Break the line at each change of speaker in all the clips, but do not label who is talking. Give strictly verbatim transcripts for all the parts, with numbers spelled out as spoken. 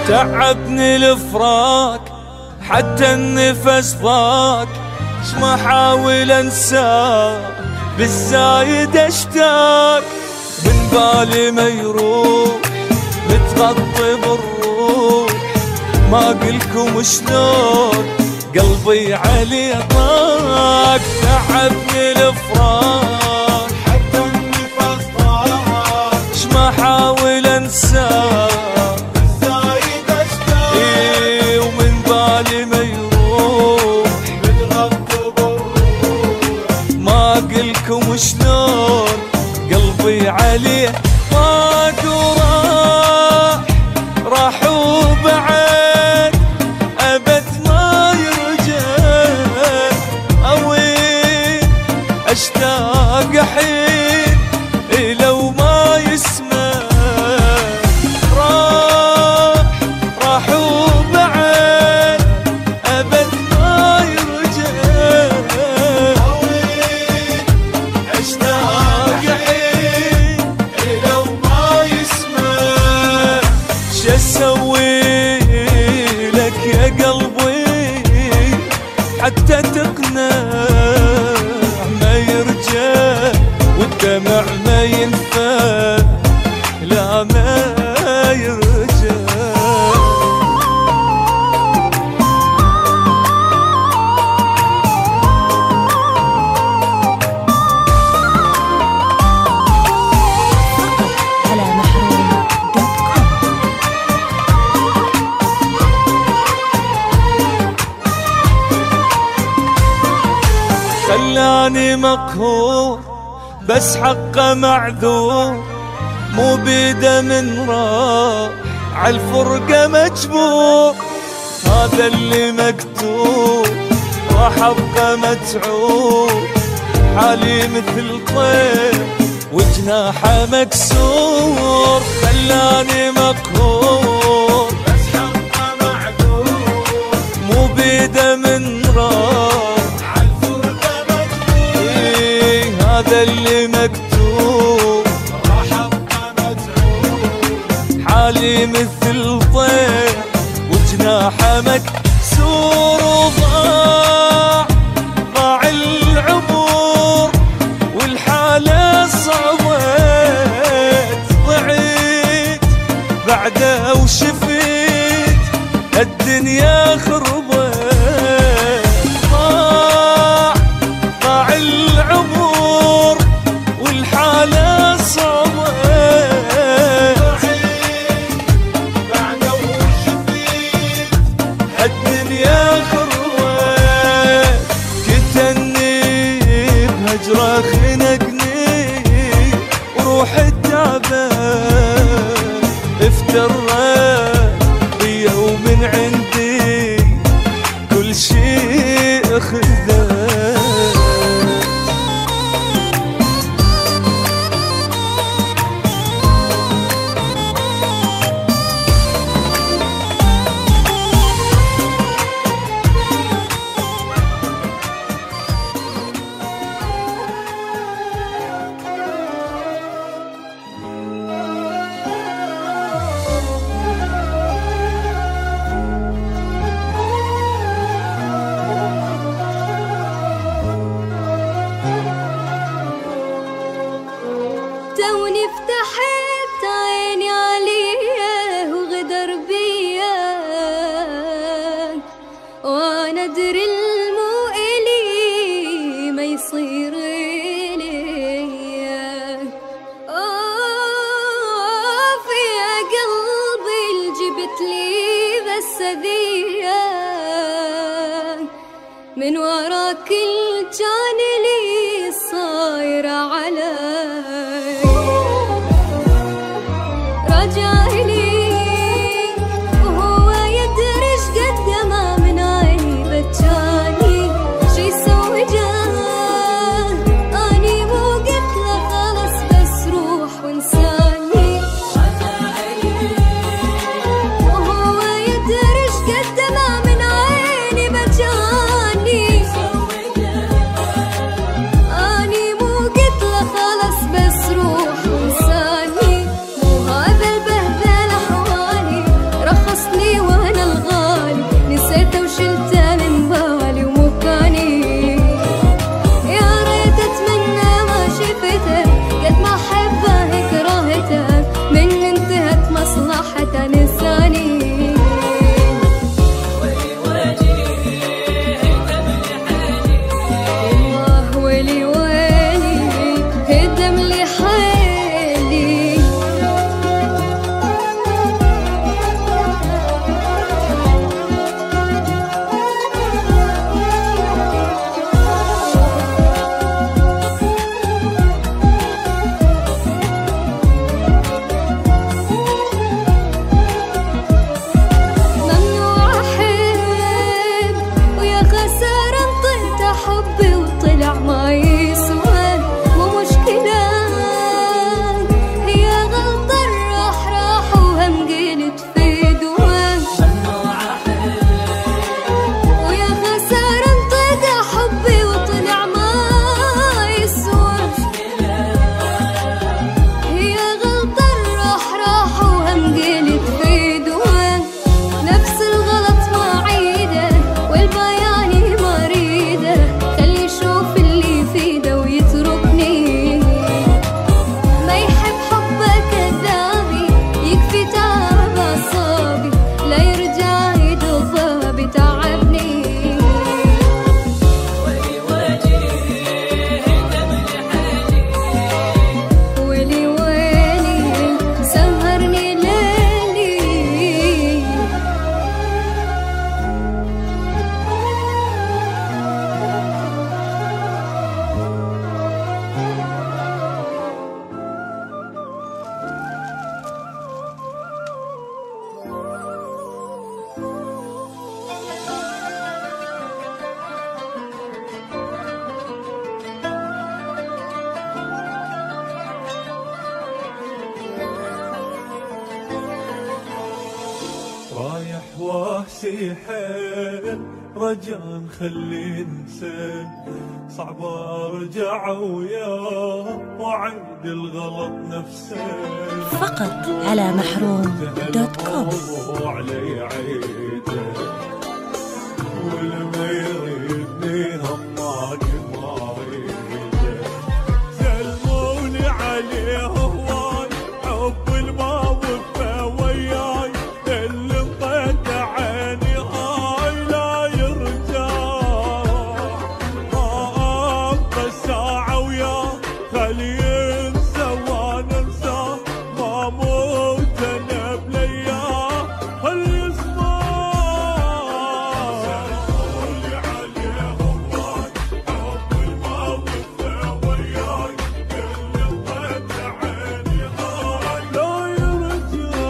تعبني الفراق حتى النفس ضاق، شما حاول انساك بالزايد اشتاق، من بالي ما يروح متغطي بالروح، ما قلكم شلون قلبي عليه طاق. تعبني الفراق
حتى النفس ضاق،
شما حاول انساك
بالزايد اشتاق،
ايه ومن بالي ما يروح
متغطي بالروح،
ما قلكم شلون قلبي عليه طاق. وراح راح وبعد ابد ما يرجع، اوين اشتاق حين لو ما يسمع. راح راح وبعد ابد ما يرجع،
اوين
اشتاق حين
لو ما يسمع.
شو اسوي لك يا قلبي حتى تقنع ما يرجع، والدمع ما ينفع لا ما يرجع.
على محروم دوت كوم.
خلاني مقهور بس حقه معذور، مو بيده من راح عالفرقة مجبور، هذا اللي مكتوب راح ابقى متعوب، حالي مثل طير وجناحه مكسور. خلاني مقهور
بس حقه معذور،
مو بيده من راح
عالفرقة مجبور،
إيه هذا اللي مكتوب،
راح ابقى متعوب،
حالي مثل طير وجناحه مكسور. وضاع ضاع العمر والحالة صعبت، ضعيت بعده وشفيت الدنيا خربت. ضاع ضاع العمر والحالة صعبت،
بعده وشفيت
الدنيا خروت. كتني بهجرة خنقني وروحي تعبان، افترت بيا ومن عندي كل شيء خذت.
توني فتحت عيني عليه وغدر بيا، وانا ادري المو الي ما يصير ليا. اوف يا قلبي جبت لي بس اذيه، من وراك كل كان لي صاير علي. راجع لي وهو يدري ايش قد ما من عيني بتجاني، شي يسوي جاه اني مو قلت له خلص بس روح وانساني. وهو يدري ايش قد ما من عيني بتجاني،
راسي حيل رجاء خلي انسى، صعب ارجع وياه واعيد الغلط نفسه.
فقط على محروم دوت كوم.
وعلي عيده والما يريدني هماك ما يريده. سلموني عليه هواي حب الموقفه وياي، اللي انطيت عيني هاي لا يرجع. ما ابقى ساعه وياه خلي ينسى وانا انساه، ما موت انا بلياه خلي يسمع. سلموني عليه هواي حب الموقفه وياي، اللي انطيت عيني هاي لا يرجع.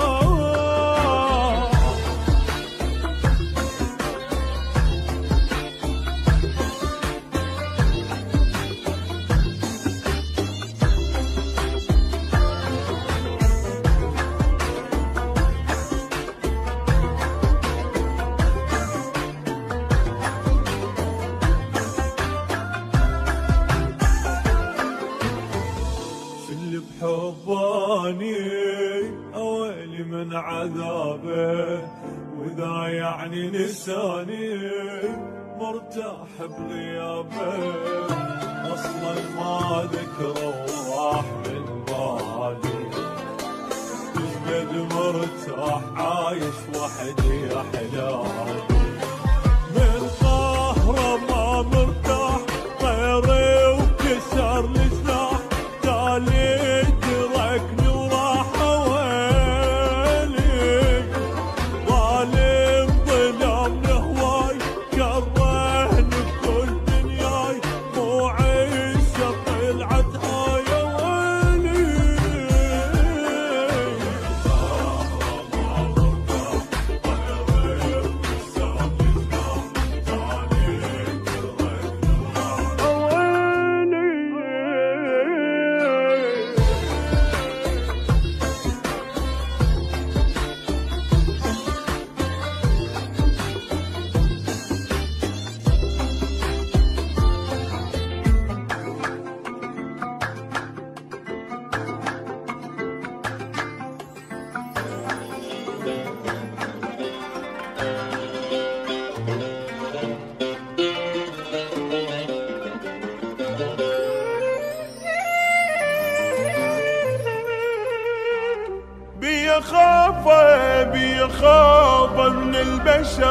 اللي بحباني اويلي من عذابه، واذا يعني نساني مرتاح بغيابه. اصلا ما ذكره وراح من بالي، قد مرتاح عايش وحدي احلامي. من قهره ما مرتاح طيري وكسر الجناح، تالي تركني وراح ويلي. ظالم ظلمني هواي كرهني بكل دنياي، مو عيشه طلعت هاي ويلي. بيا خافة بيا خافة من البشر،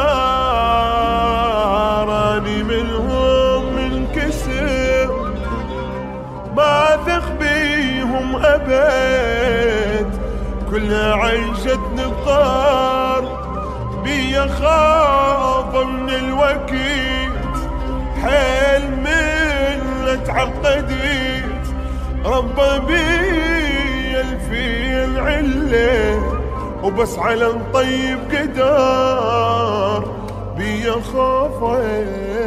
أني منهم منكسر، ما أثق بيهم أبد، كلها عيشتني بقار. بيا خافة من الوكيد، حيل من تعقدت، ربى بي الفي العله، وبس على نطيب قدار. بيا خافه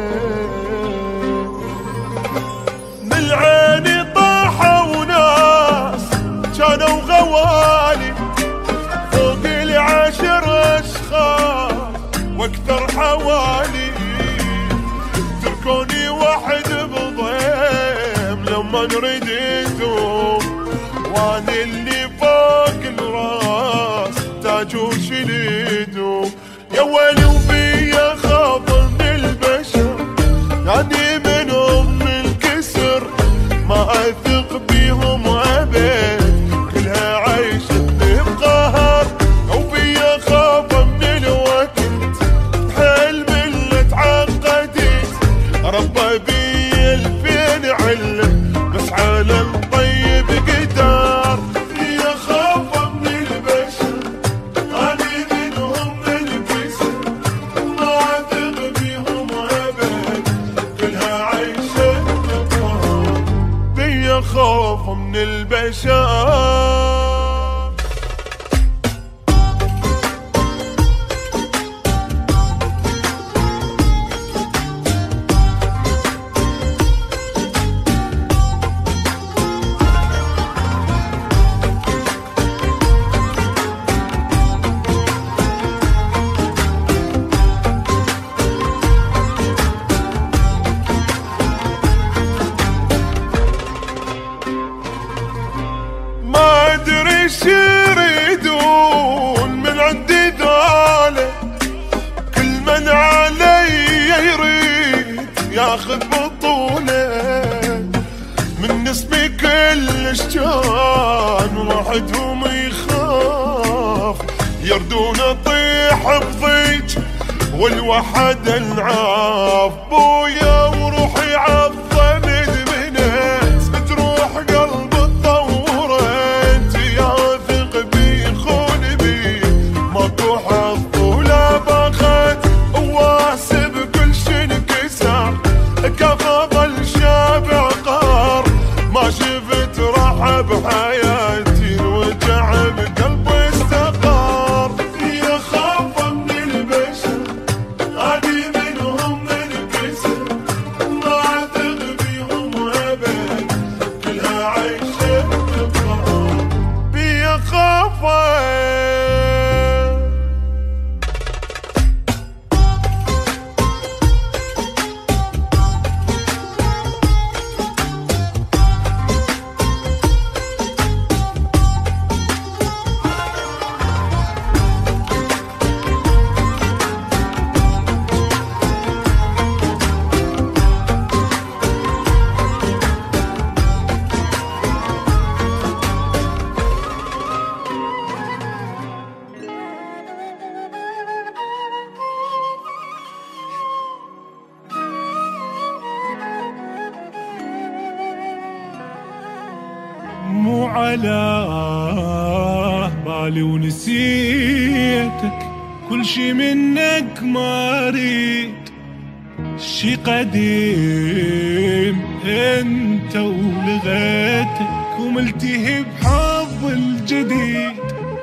من عيني طاحوا ناس كانوا غوالي، فوق العشر اشخاص واكثر حوالي. تركوني واحد بضيم لما نريدتهم، وانا اللي فوق الراس تاج وشليدهم. يا ويلي وبيا خاف من البشر، يعني منهم الكسر، ما اثق بيهم ابد، كلها عيشتني بقهر. وبيا خاف من الوقت، حيل من اللي تعقدت، ربى بي الفين عله، بس على الطيب قدار. بيا خاف من البشر، اني منهم الكسر، ما اثق بيهم ابد، كلها عيشتني بقهر. بيا خاف من البشر. وش يريدون من عندي ذولا، كل من علي يريد ياخذ بطولة، من اسمي كلش كان وحدهم يخاف، يردون اطيح بضيج والوحد العاف. بويا وروحي عظم دمنت تروح قلب تطورت، ياثق بي خون بي ماكو حظ ولا باخت، واسب كل شي انكسر كفى ظل شابع قهر، ما شفت راحة بحياتي الوجع بقلبي استقر. يا خاف من البشر عادي منهم منكسر، ما اثق بيهم ابد كلها عيشة بفخر. بيا خافة
مو على بالي ونسيتك، كل شي منك ما اريد، شي قديم انت ولغيتك، وملتهي بحب الجديد،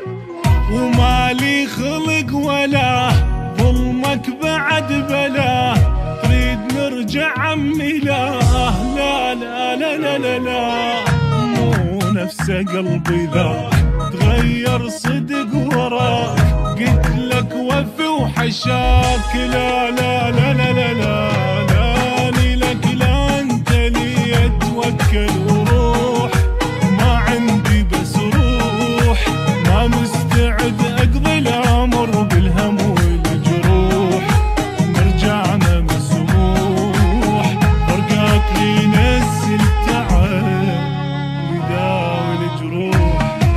ومالي خلق ولا ظلمك بعد بلا، تريد نرجع عمي لا لا لا لا لا لا, لا نفسه قلبي ذاك تغير صدق وراك، قلت لك وفي وحشاك لا لا لا لا لا لا لاني لك لا انت لي اتوكل وروح، ما عندي بس روح، ما مستعد اقضي الامر بالهم والجروح، مرجعنا مسموح فرقاك لي نزل تعال يداوي الجروح.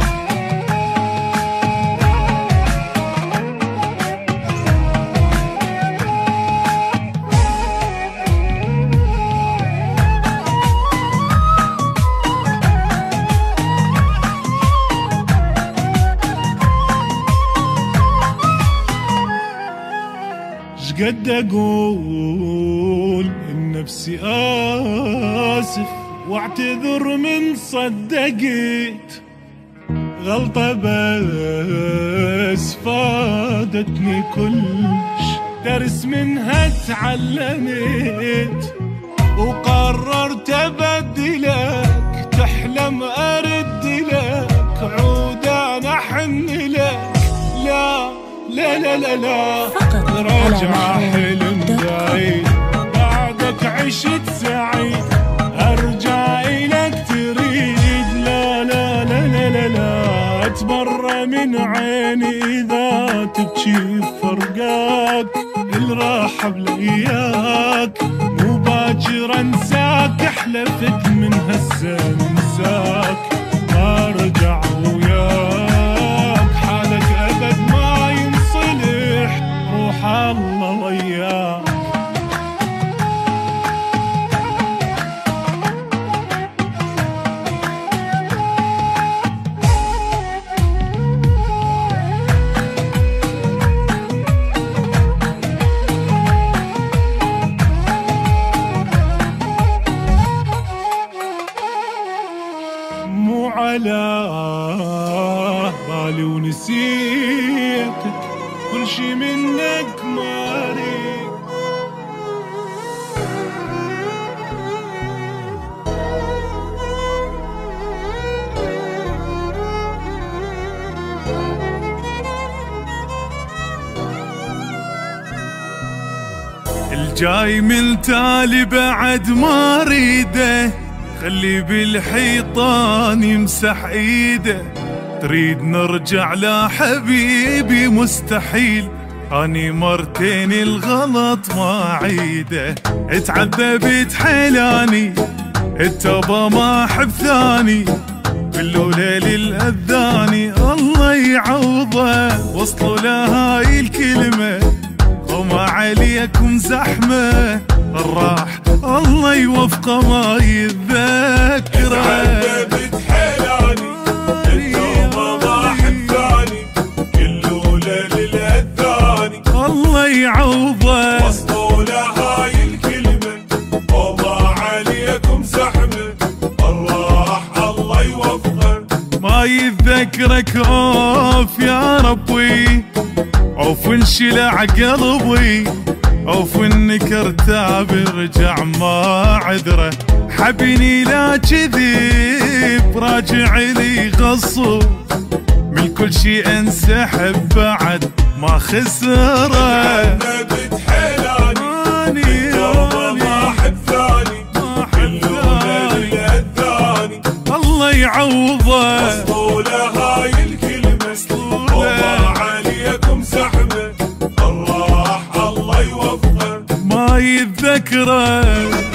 شقد اقول النفسي اسف واعتذر من صدقت، غلطة بس فادتني كلش، درس منها تعلمت، وقررت ابدلك، تحلم ارد لك، عود انا احن لك، لا لا لا لا لا راجع حلم بعيد، بعدك عشت سعيد، ارجع الك تريد، لا لا لا لا لا لا اتبرى من عيني اذا تبكي فرقاك، الراحة بلياك مو باكر انساك، حلفت من هسه انساك، ما ارجع وياك حالك ابد ما ينصلح، روح الله وياك. مو على بالي ونسيتك، كل شي منك ما اريد، الجاي من تالي بعد ما اريده، خلي بالحيطان يمسح ايده، تريد نرجع لا حبيبي مستحيل، اني مرتين الغلط ما عيده، اتعذبت حيلاني التوبة ما احب ثاني، باللوليل الاذاني الله يعوضه، وصلوا لهاي الكلمة وما عليكم زحمة، الراح الله يوفقه ما يتذكره.
اتعذبت حيلاني التوبة ما احب ثاني، كل ليل الاذاني
الله يعوضه،
وصلوا لهاي الكلمة وما عليكم زحمة، الراح الله يوفقه
ما يتذكرك اوف يا ربي، اوف انشلع قلبي، اوف انك ارتاب رجع ما عذره، حبني لا كذب راجع لي غصب، من كل شي انسحب بعد ما خسره.
اتعذبت حيلاني التوبة ما احب ثاني، كل ليل الاذاني
الله يعوضه،
وصلوا لهاي الكلمة وما عليكم زحمة، الراح الله يوفقه
ما يتذكره.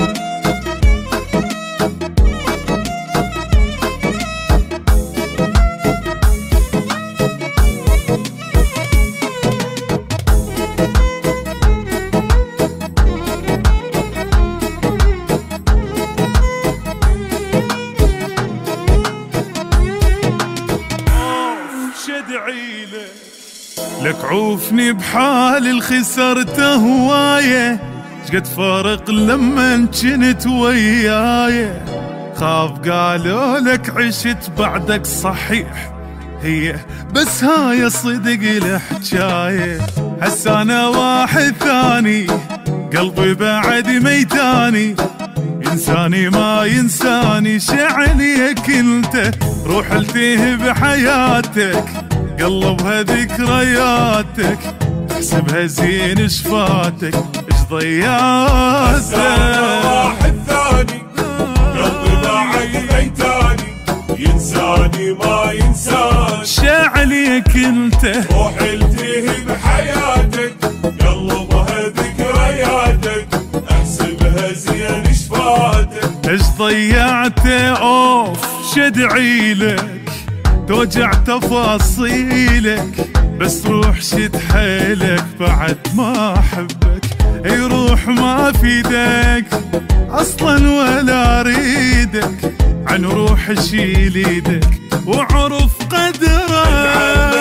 شدعي لك عوفني بحال الخسرته هوايه، شقد فارق لما كنت وياي، خاف قالوا لك عشت بعدك صحيح، هي بس هاي صدق الحجايه، هسه انا واحد ثاني قلبي بعد ميتاني، انساني ما ينساني شعليك انت، روح التيه بحياتك قلبها ذكرياتك، احسبها زين شفاتك ايش ضيعتك.
واحد ثاني قلبي بعد ميتاني، ينساني ما ينساني
شعليك انت،
روح التيه بحياتك قلبها ذكرياتك، احسبها زين شفاتك
ايش ضيعته اوف شدعي لك، توجع تفاصيلك، بس روح شد حيلك بعد ما احبك، يروح ما فيدك اصلا ولا اريدك، عن روح شيل ايدك وعرف قدرك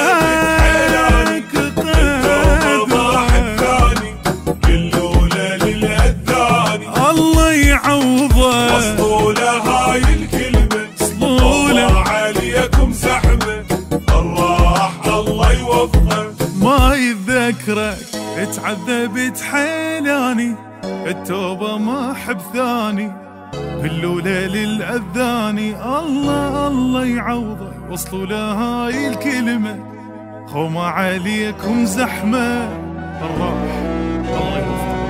الله يعوضه،
وصلوا لهاي الكلمة وما عليكم زحمة، الراح الله يوفقه
ما يتذكرك، اتعذبت حيلاني التوبة ما احب ثاني، باللوليل الاذاني الله الله يعوضه، وصلوا لهاي الكلمة وما عليكم زحمة، الراح الله يوفقه.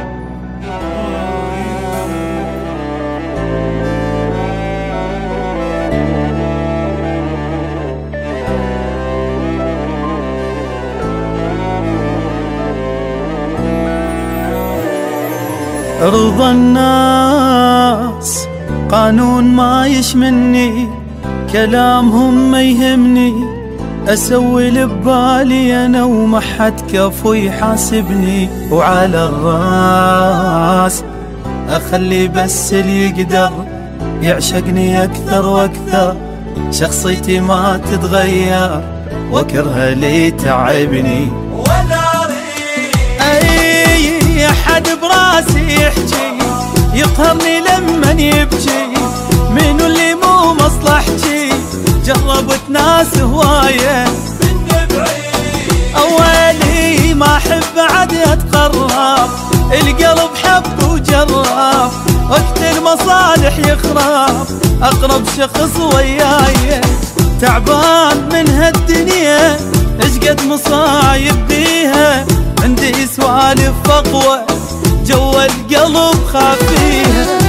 رضا الناس قانون ما يشمني، كلامهم ما يهمني، اسوي اللي ببالي انا وما حد كفو يحاسبني، وعلى الراس اخلي بس اللي يقدر يعشقني اكثر واكثر، شخصيتي ما تتغير واكره اللي تعبني،
ولا اريد
اي حد براسي يحكي يقهرني لما يبكي، منو اللي مو مصلحتي، جربت ناس هوايه
من بعيد،
اولي ما احب عاد اتقرب، القلب حب وجرب، وقت المصالح يخرب، اقرب شخص وياي تعبان من هالدنيا، اشقد مصايب بيها، عندي سوالف اقوى جوا القلب خافيها.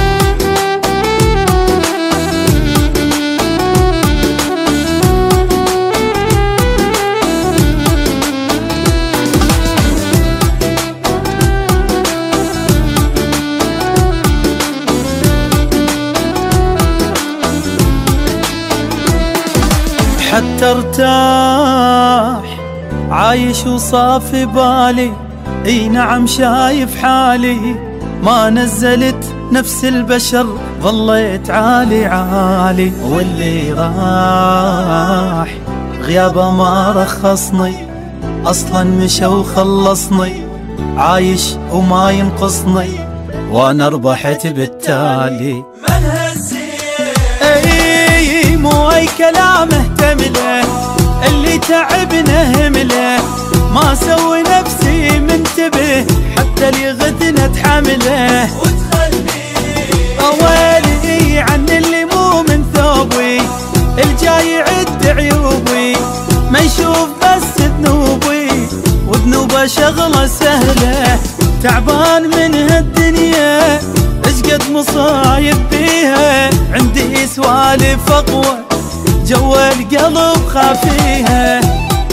حتى ارتاح عايش وصافي بالي. اي نعم شايف حالي ما نزلت نفس البشر، ظليت عالي عالي. واللي راح غيابه ما رخصني، اصلا مشى وخلصني، عايش وما ينقصني وانا ربحت بالتالي.
من هالزين
اي مو اي كلام اهتمله، اللي تعبنا همله، ما سوي نفسي منتبه حتى اللي غدنا تحمله.
وتخلي
اوالي عن اللي مو من ثوبي، الجاي يعد عيوبي ما يشوف بس ذنوبي، وذنوبه شغله سهله. تعبان من هالدنيا اشقد مصايب بيها، عندي سوالف اقوى جوا القلب خافيها.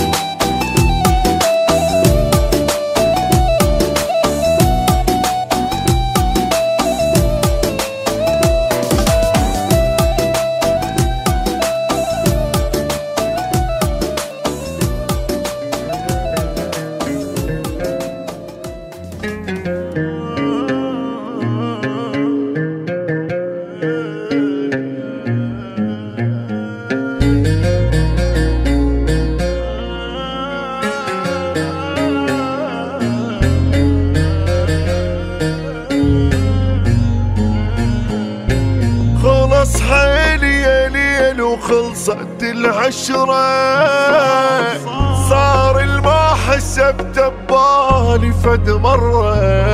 خلص حيلي يا ليل وخلصت العشرة، صار الما حسبت ببالي فد مرة،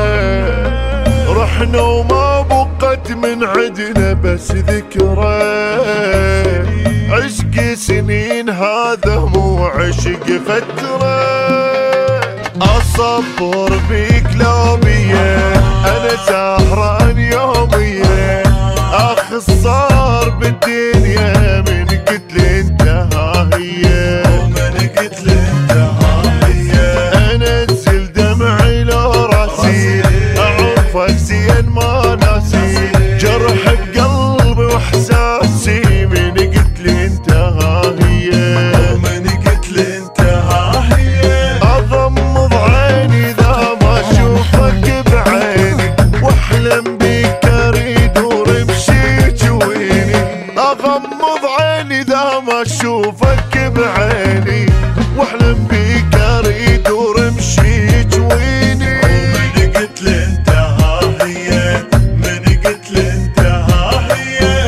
رحنا وما بقت من عدنا بس ذكرى. عشق سنين هذا مو عشق فترة، أصبر بيك لومية أنا سهران يومية، اخ صار بالدنيا من قتل انتهى هي،
ومن قتل انتهى هي.
انزل دمعي لو راسي اعرفك زين ما ناسي، جرح بقلبي واحساسي من قتل انتهى هي،
ومن قتل انتهى هي.
اغمض عيني اذا ما اشوفك بعيني، واحلم بيك اريد اغمض عيني اذا ما اشوفك بعيني، واحلم بيك اريد ورمشي جويني.
ومن قتل انتهى هي، من قتل انتهى هي.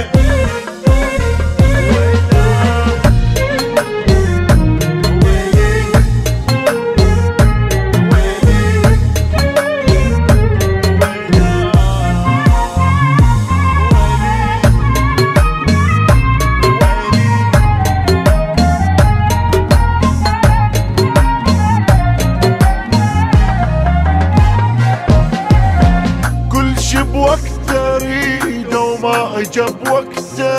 بوقت اريده وما اجى بوقته،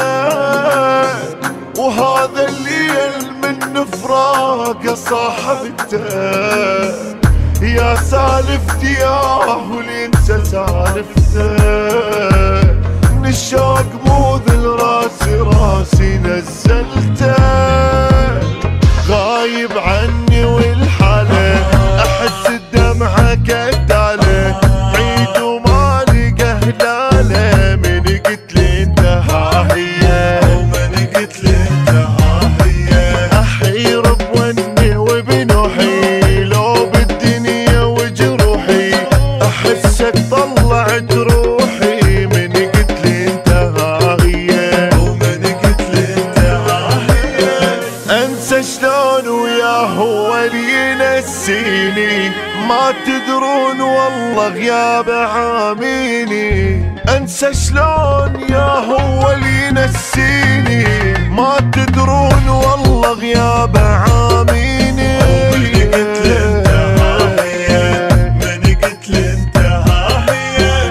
وهذا الليل من فراقه صاحبته، يا سالفتي ياه واللي انسى سالفته، من الشوق مو ذل راسي راسي نزلته، غايب عني والحاله احس الدمعه كتاله، عيد وما لقى هلاله، من قتل انتهى هي،
ومن قتل انتهى هي.
احير بوني وبنوحي لو بالدنيا وجروحي، احسك طلعت روحي، من قتل انتهى هي،
ومن قتل انتهى هي.
انسى شلون وياه هو اللي ينسيني، ما تدرون والله غياب عاميني، انسى شلون يا هو اللي ينسيني، ما تدرون والله غياب عاميني.
ومن قتل انتهى هي، من قتل انتهى هي.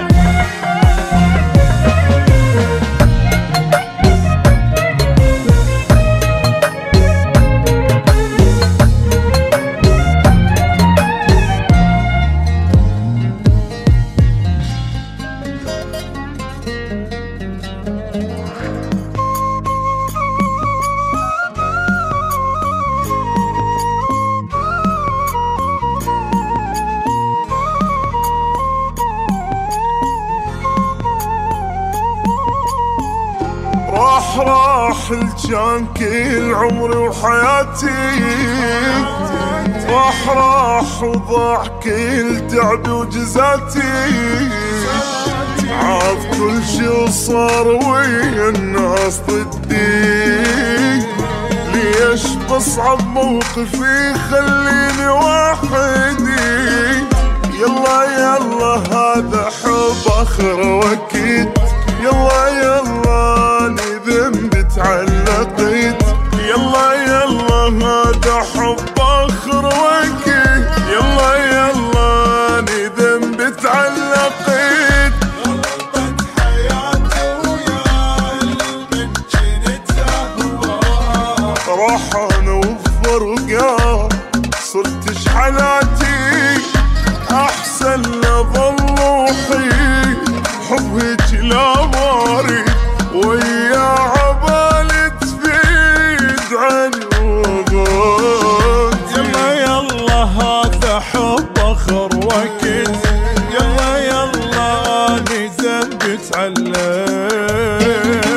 راح راح الجان كل عمري وحياتي، راح راح وضاع كل تعبي وجزاتي، عاد كل شي صار ويا الناس ضدي، ليش بصعب موقفي خليني وحدي، يلا يلا هذا حب اخر واكيد، يلا يلا اني ذنبي تعلقت، يلا يلا هذا حب اخر واكيد، يلا يلا اني ذنبي تعلقت.
غلطت حياتي ويا من جنت اهواه،
راح انا وفرقه صرت شحناتي، احسن لظل روحي حبك لا باري، ويا عبالي تفيد عني وغاد.
يلا يلا هذا حب اخر وقت، يلا يلا اني ذنبي تعلق.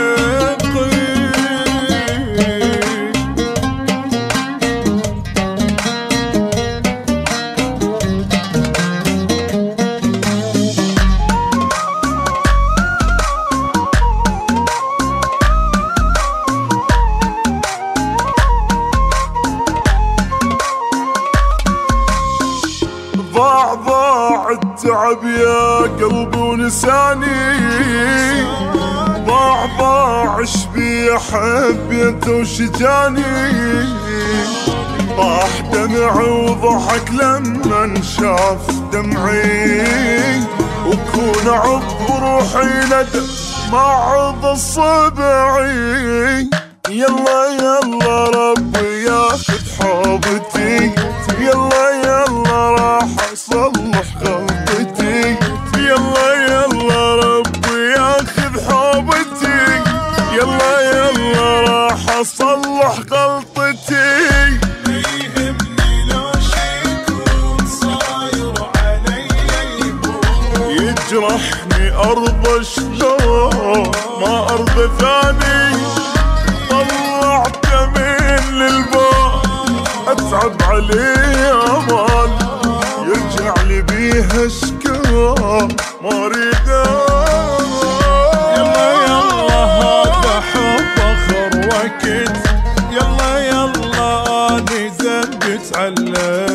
ضاع ضاع التعب يا قلبي ونساني، ضاع ضاع شبي حبيته وشجاني، طاح دمعي وضحك لما شاف دمعي، وكون عض روحي ندم ما عض الصبعي، يلا يلا ربي ياخذ حوبتي، يلا يلا راح اصلح غلطتي، يلا يلا ربي ياخذ حوبتي، يلا يلا راح اصلح غلطتي.
يهمني لو شي يكون صاير علي يهون،
يجرحني ارضى شلون ما ارضى ثاني، طلعته من للباب اتعب عليه امال، يرجع لي بيها اشكال ما اريده.
يلا يلا هذا حب اخر وقت، يلا يلا اني ذنبي تعلق.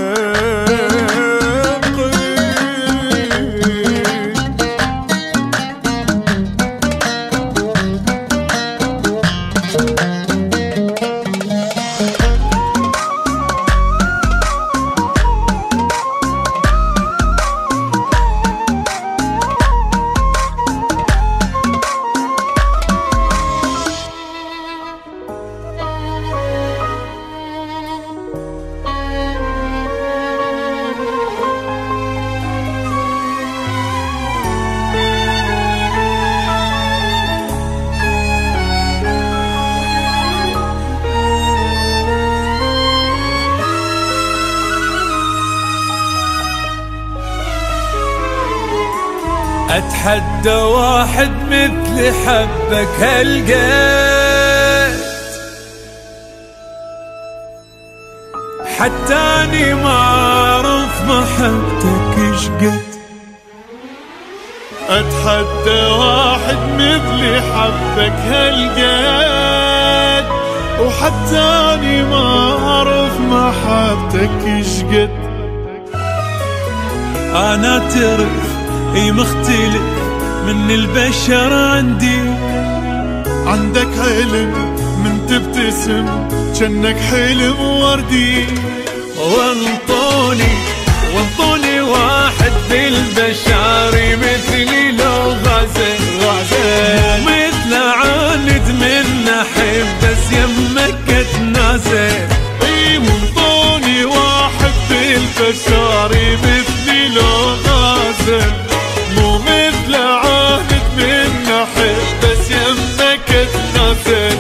اتحدى واحد مثل حبك هالقد، حتى اني ما اعرف محبتك ايش قد، اتحدى واحد مثل حبك هالقد، وحتى اني ما اعرف محبتك ايش قد. انا تعرف اي مختلف من البشر عندي، عندك حلم من تبتسم جنك حلم وردي، وانطوني وانطوني واحد بالبشر مثلي لو غزل غزل، مثل عاند من احب بس يمك اتنازل، اي وانطوني واحد بالبشر مثلي لو غزل، مو مثل عاهد من احب بس يمك اتنازل،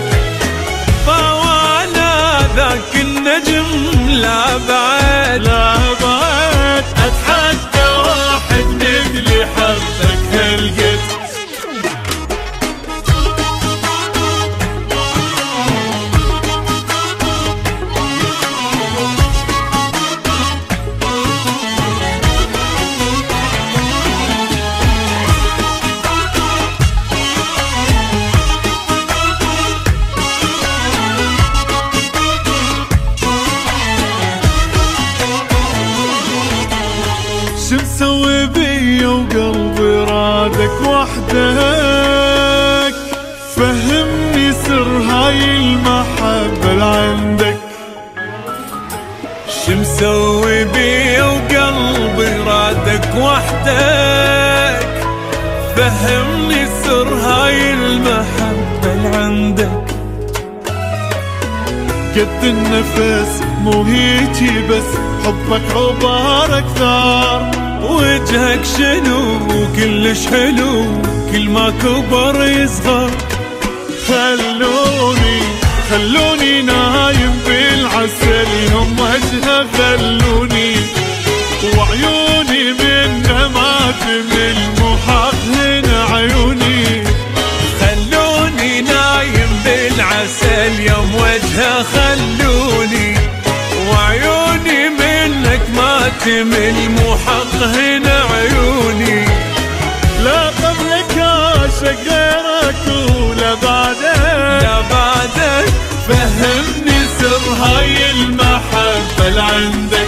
فوانا ذاك النجم لا بعد لا بعد، اتحدى واحد مثلي حبك هالقد. بي وقلبي رادك وحدك، فهمني سر هاي المحبة اللي عندك.
شمسوي بي وقلبي رادك وحدك، فهمني سر هاي المحبة اللي عندك.
قد النفس مو هيجي بس حبك عبار اكثر،
وجهك شنو كلش حلو كل ما كبر يصغر.
خلوني خلوني نايم بالعسل يوم وجهه، خلوني وعيوني منه ما تمل محق هنا عيوني.
خلوني نايم بالعسل يوم وجهه، خلوني وعيوني منك ما تمل محق هنا عيوني.
لا قبلك عاشق غيرك ولا بعدك،
لا بعدك
فهمني سر هاي المحبة اللي عندك.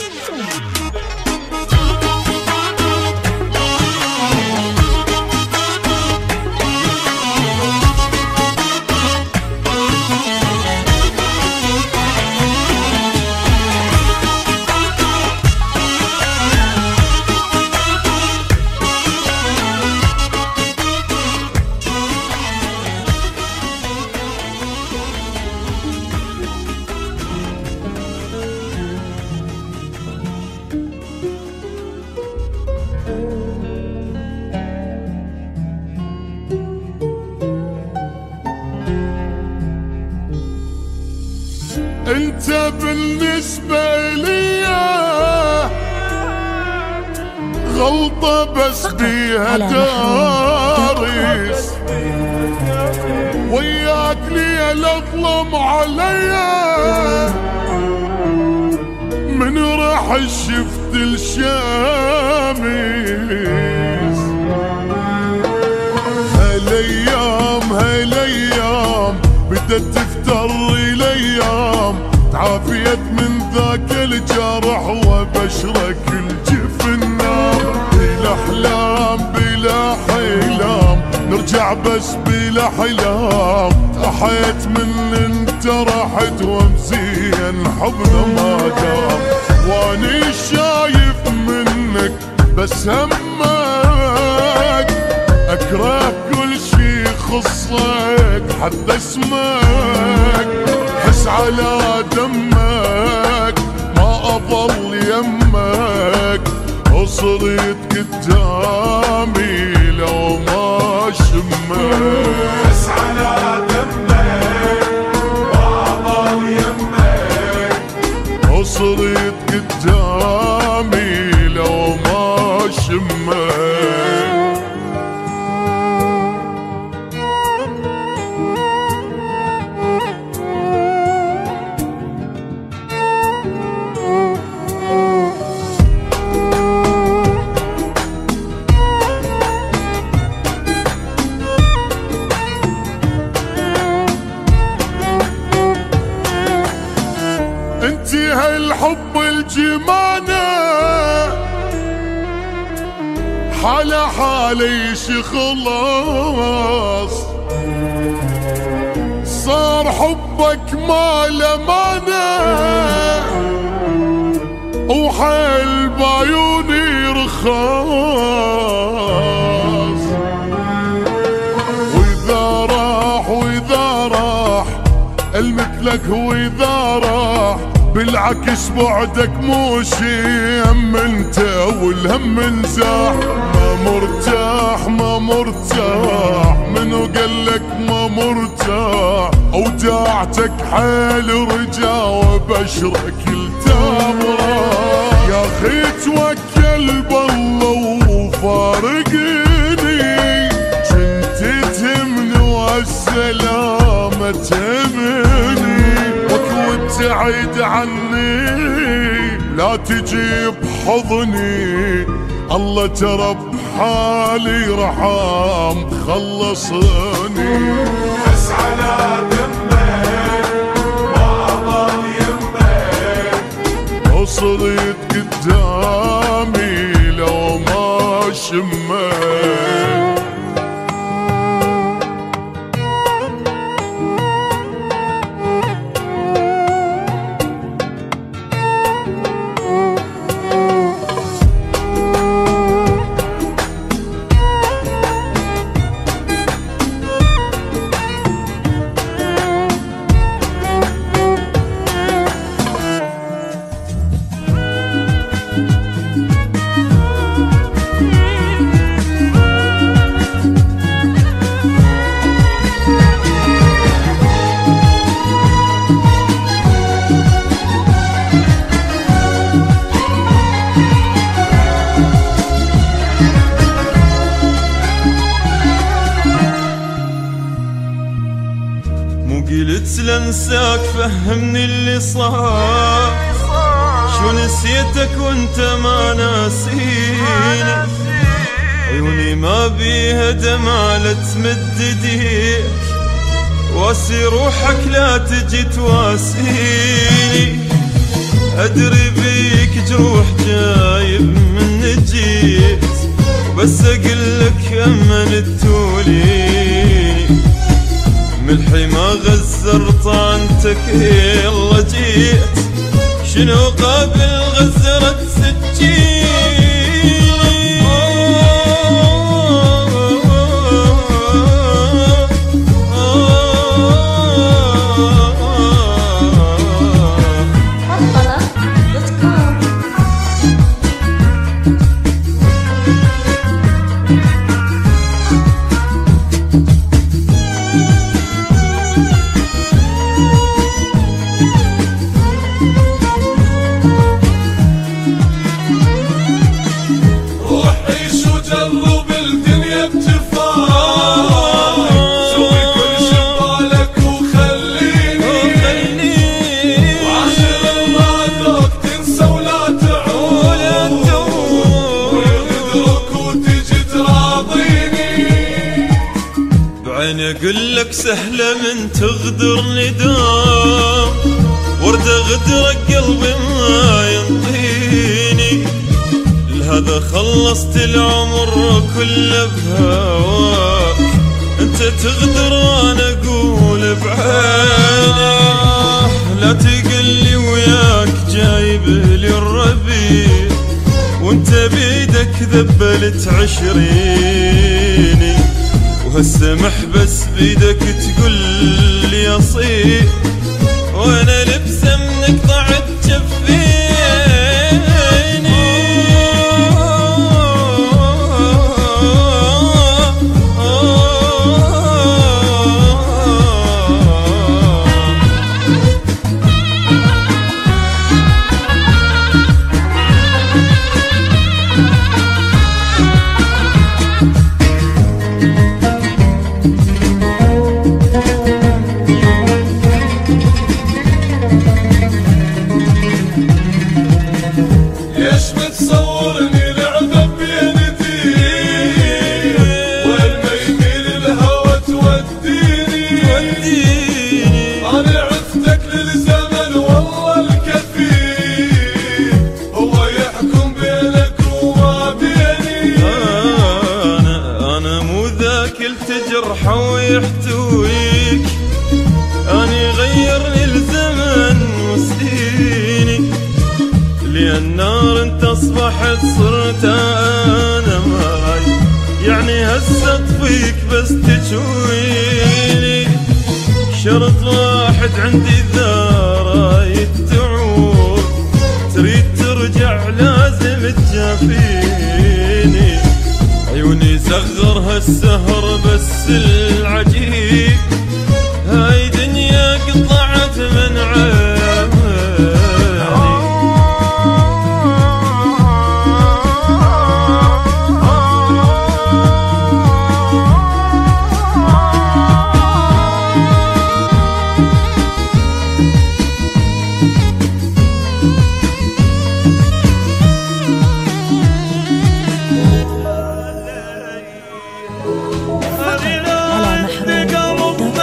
انت بالنسبة لي غلطة بس بيها دارس، وياك لي الاظلم عليا من راح شفت الشامس. هالايام هالايام بدت تفتر الايام، تعافيت من ذاك الجرح وبشرك الجفن نار. بلا احلام بلا حلام نرجع بس بلا حلام، احيت من انت رحت ومزين حبنا ما دام. واني شايف منك بس همك، اكره كل شي يخصك حتى اسمك. حس على دمك ما اظل يمك، وصرت قدامي لو ما شمك.
حس على دمك ما اظل يمك،
وصرت قدامي لو ما شمك. انتي هالحب الجمانة حالة حالي خلاص، صار حبك ما لمانة وحيل بعيوني رخاص. واذا راح واذا راح المثلك، واذا راح بالعكس بعدك مو شي، هم انت والهم انزاح. ما مرتاح ما مرتاح منو قالك ما مرتاح، اوداعتك حيل رجا وبشرك التامرة. يا اخي توكل بالله وفارقني، كنت تهمني والسلامة تهمني، وابتعد عني لا تجيب حضني. الله ترى بحالي رحام خلصني.
حس على دمك ما ضل يمك،
وصرت قدامي لو ما شفت
مو قلت لانساك فهمني اللي صار، شو نسيتك وانت ما ناسيني، عيوني ما بيها دمعة لا تمد ايديك، واسي روحك لا تجي تواسيني، ادري بيك جروح جايب من جيت، بس اقلك امن توليني، ملحي ما غزر طعنتك يلا جيت، شنو قابل غزرة سجيني. اقول لك سهلة من تغدر ندام، وردة غدرك قلبي ما ينطيني، لهذا خلصت العمر كله بهواك، انت تغدر وانا اقول بعيني، لا تقلي وياك جايب لي الربيع، وانت بيدك ذبلت عشريني، وهالسمح بس بيدك تقول لي اصير، وانا لبسه منك ضعت جفيني. تجرحه ويحتويك، اني غيرني الزمن وسنيني، لان نار انت اصبحت صرت انا معي، يعني هسه اطفيك بس تشويني، شرط واحد عندي اذا رايد تعود، تريد ترجع لازم تجافيني، عيوني زغرها السهر بس العجيب، هاي دنيا قطعت من عيني.
على محروم دوت كوم.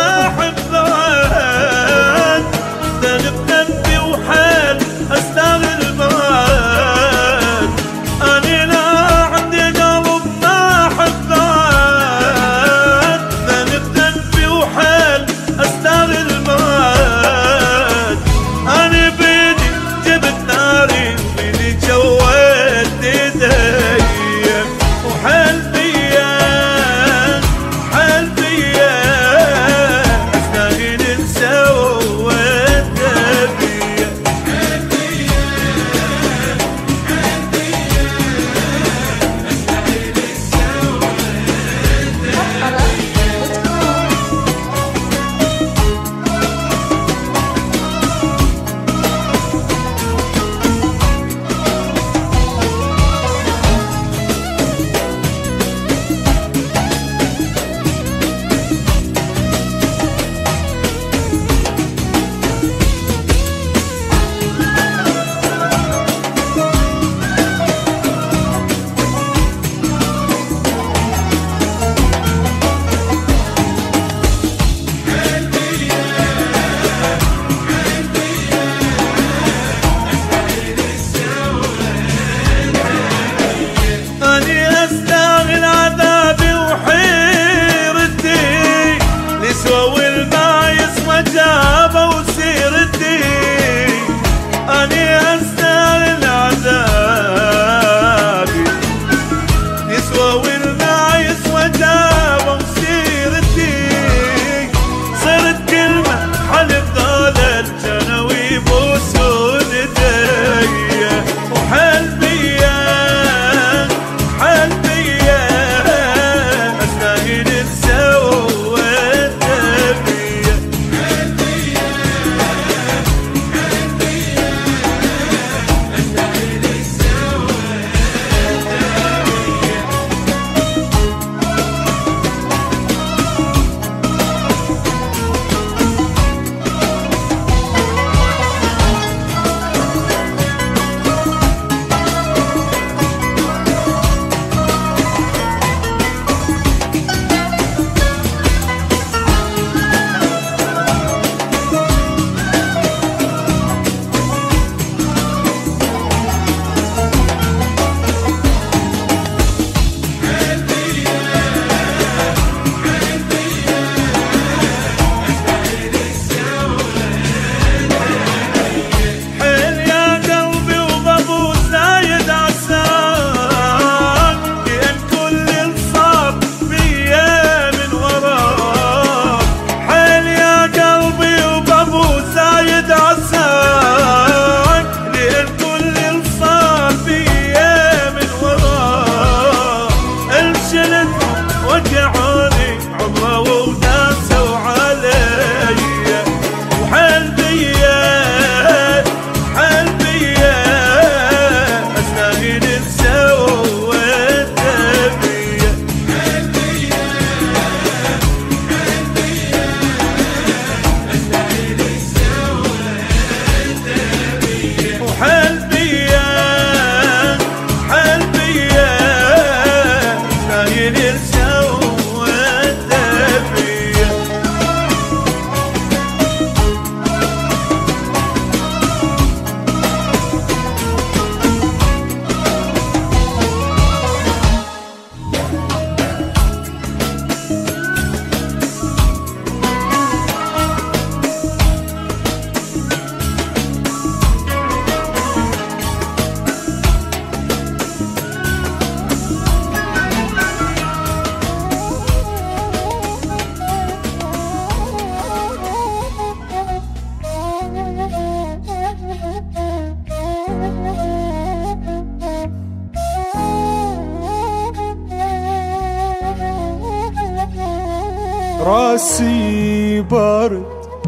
راسي بارد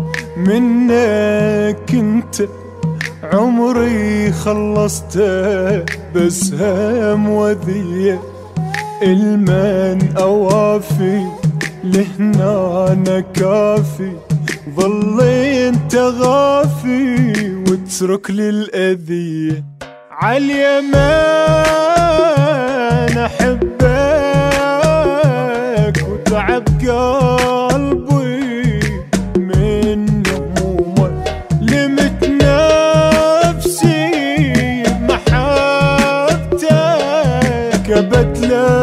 منك انت، عمري خلصته بس هم وذيه، المن اوافي لهنا انا كافي، ظل انت غافي واترك لي الاذيه. عاليمن احبك وتعب قلبي من همومك، لمت نفسي بمحبتك، ابد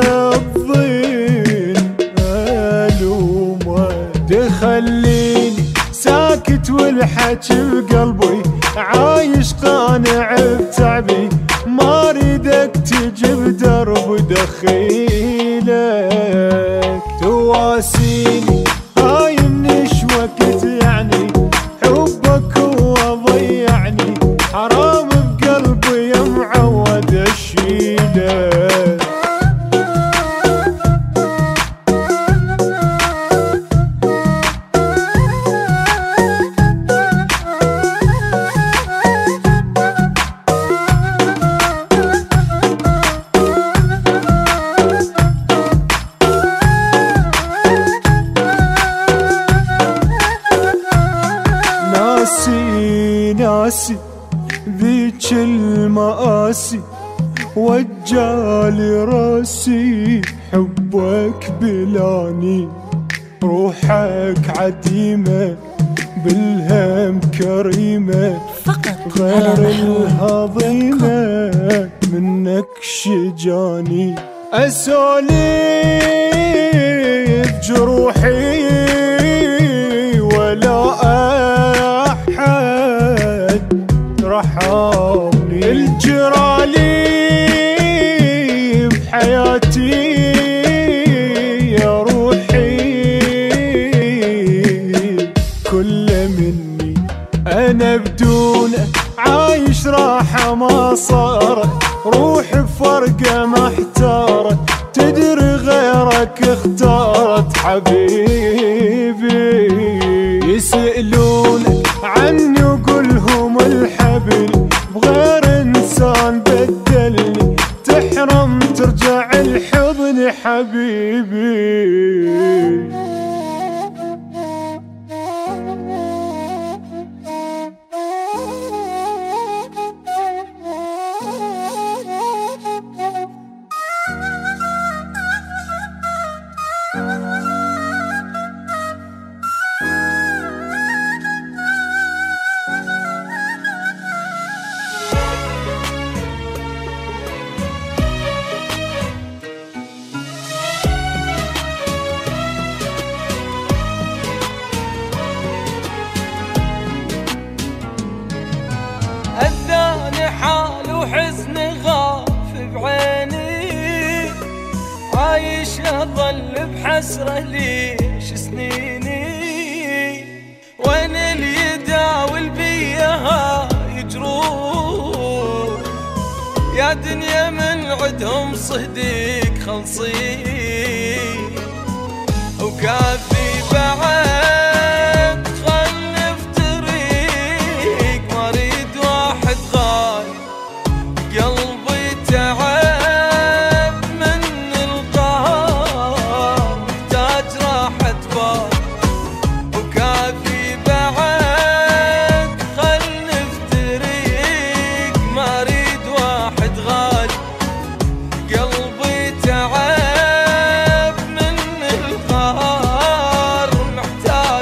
للظن الومك، تخليني ساكت والحكي بقلبي، عايش قانع بتعبي، ما اريدك تجي بدرب دخيلك، تواسيني هاي منش وقت يعني، حبك هو ضيعني، حرام بقلبي يا معود اشيلك. ناسي ناسي ذيك المآسي، وجالي راسي حبك بلاني، روحك عديمة بالهم كريمة، غير الهضيمة منك شجاني، أسولف جروحي ولا رحمني، الجرالي بحياتي يا روحي كل مني، انا بدونك عايش راحة ما صارت، روح بفرقة محتارة، تدري غيرك اختارت حبيبي، يسألونك عني وقولهم الحبل، بغير انسان بدلني، تحرم ترجع الحضن حبيبي.
حال وحزن غاف بعيني، عايش اظل بحسرة ليش سنيني، وين اللي يداول بيها يجروح، يا دنيا من عدهم صهديك خلصين، وكافي بعد خل افتريك، ما اريد واحد غايب قلبي تعب من القهر، محتاج راحة بال، وكافي بعد خل نفتريك، ما اريد واحد غالي قلبي تعب من القهر، محتاج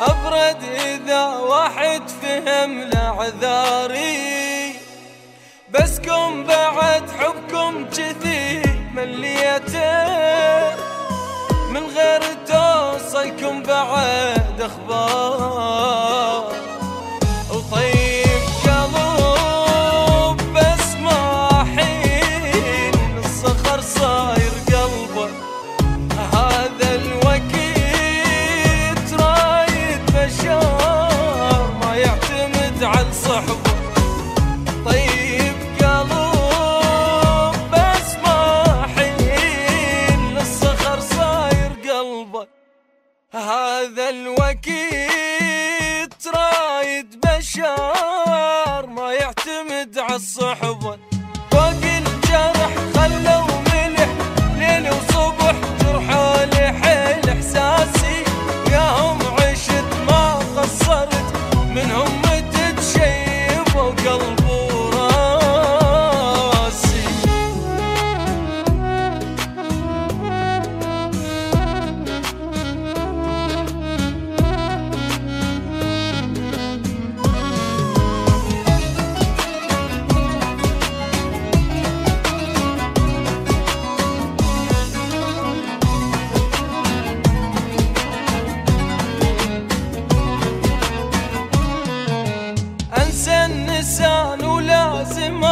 أبرد إذا واحد فهم لعذاري، بسكم بعد حبكم جثي مليته، من غير توصلكم بعد أخبار. وطيب قلب بس ما حين الصخر صاير قلبه، هذا الوقت رايد بشار ما يعتمد على صحبه. طيب قلب بس ما حين للصخر صاير قلبه، هذا الوقت رايد بشار ما يعتمد على الصحبه. فوق الجرح خلوا ملح ليل وصبح، جرحوا لحيل احساسي، وياهم عشت ما قصرت، منهم متت شيب وقلب وراسي. انسى النسان ولازم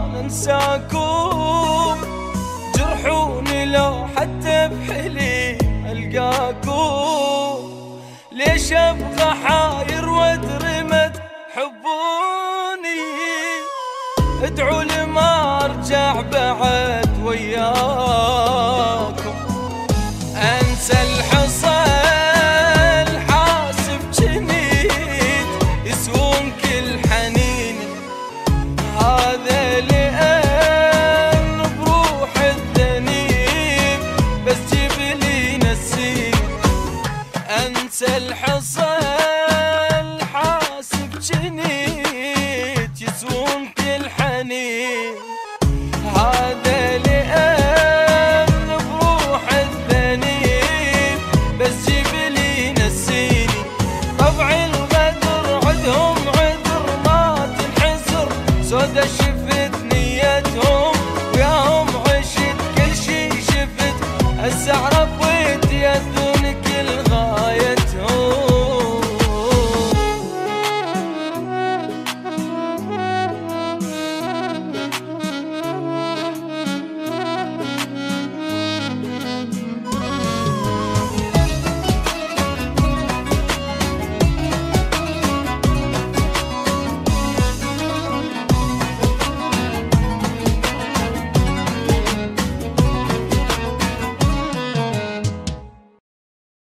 انساكم، جرحوني لو حتى بحلي القاكم، ليش ابغى حاير وادري ما تحبوني، ادعوا لي ما ارجع بعد وياكم. انسى الحصل حاسب جنيد يسوون كل حنيني، هذا لأن بروح الذنيب بس جيب لي نسيني. انسى الحصل